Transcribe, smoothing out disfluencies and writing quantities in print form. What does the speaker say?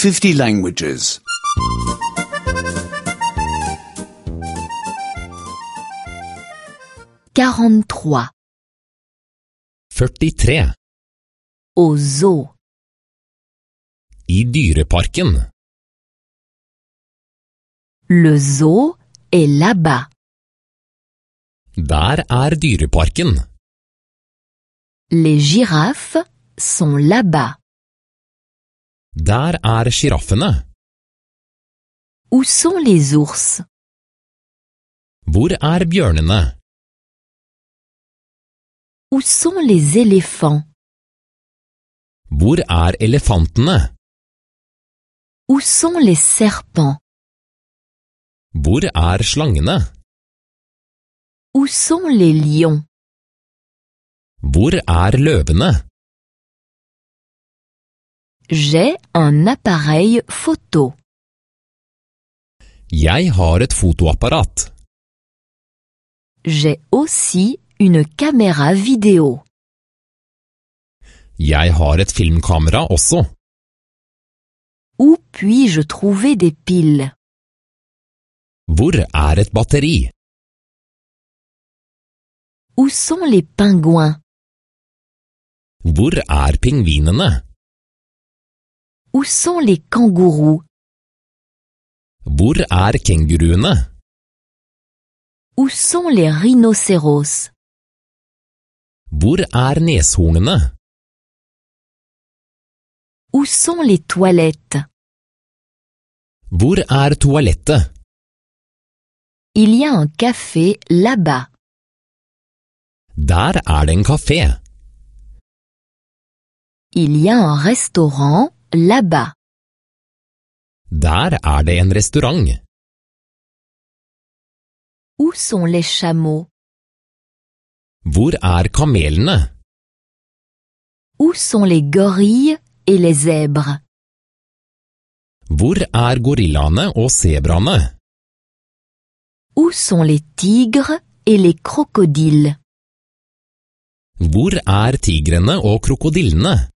50 languages. 43. 43. Au zoo. I dyreparken. Le zoo est là-bas. Der dyreparken. Les girafes sont là-bas. Der giraffene. Où sont les ours? Hvor bjørnene? Où sont les éléphants? Hvor elefantene? Où sont les serpents? Hvor slangene? Où sont les lions? Hvor løvene? J'ai un appareil photo. Jeg har et fotoapparat. J'ai aussi une caméra vidéo. Jeg har et filmkamera også. Où puis-je trouver des piles? Hvor et batteri? Où sont les pingouins? Hvor pingvinene? Où sont les kangourous? Hvor kenguruene? Où sont les rhinocéros? Hvor neshornene? Où sont les toilettes? Hvor toalettet? Il y a un café là-bas. Der en kafé. Il y a un restaurant là-bas. Der en restaurant. Où sont les chameaux? Hvor kamelene? Où sont les gorilles et les zèbres? Hvor gorillaene og sebraene? Où sont les tigres et les crocodiles? Hvor tigrene og krokodillene?